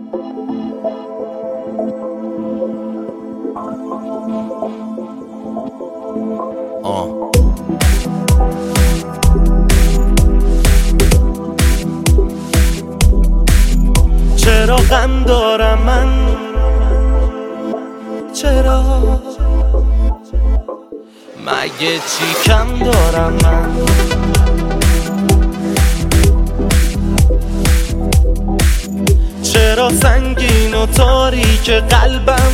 چرا غم دارم من؟ چرا؟ مگه چی کم دارم من؟ چرا سنگین و تاریک قلبم؟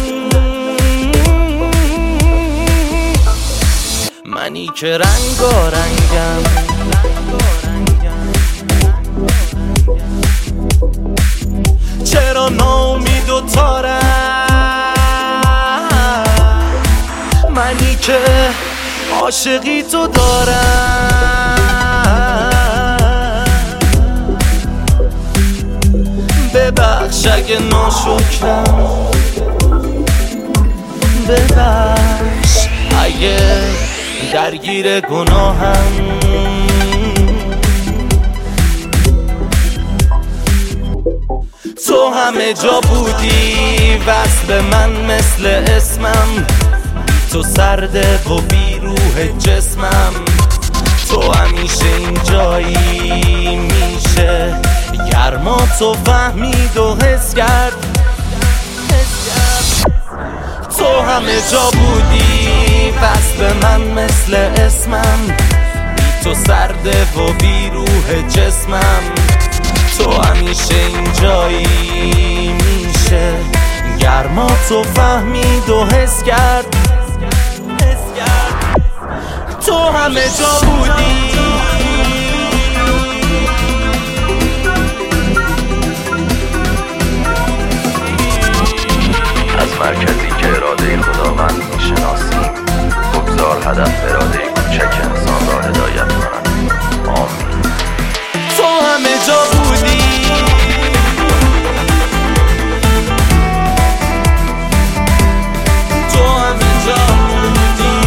منی که رنگارنگم، چرا ناامید و تارم؟ منی که عاشقی تو دارم. ببخش اگه ناشکرم، ببخش اگه درگیر گناهم. تو همه جا بودی وصل من مثل اسمم، تو سرده و بی روح جسمم. تو همیشه اینجایی، میشه گرما تو فهمید و حس کرد. تو همه جا بودی وصل من مثل اسمم، تو سرده و بی روح جسمم. تو همیشه اینجایی، میشه گرما تو فهمید و حس کرد. تو همه جا بودی. از مرکزی که اراده خداوند میشناسیم، بگذار هدف اراده کوچک انسان را هدایت کنند. آمین. تو همه جا بودی. تو همه جا بودی.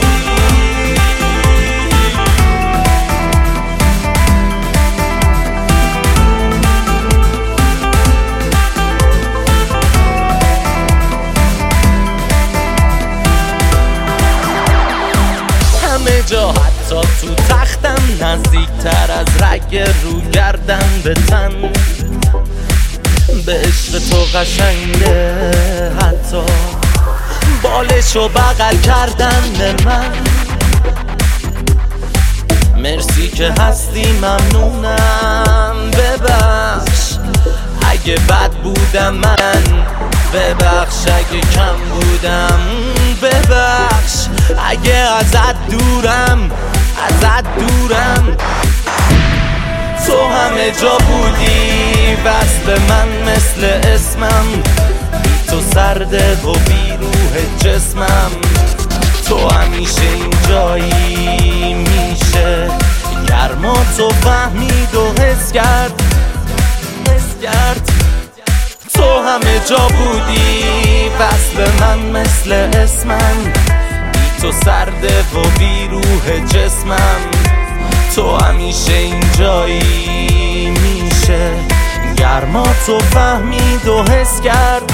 همه جا، حتی تو تختم، نزدیکتر از رگ رو گردن به تن. به عشق تو قشنگه حتی بالشو بغل کردن من. مرسی که هستی، ممنونم. ببخش اگه بد بودم من، ببخش اگه کم بودم، ببخش اگه ازت دورم، ازت دورم. تو همه جا بودی وصل من مثل اسمم، تو سرده و بی روح جسمم. تو همیشه اینجایی، میشه گرما تو فهمید و حس کرد. تو همه جا بودی وصل من مثل اسمم، تو سرده و بی روح جسمم. تو همیشه اینجایی، میشه گرما تو فهمید و حس کرد.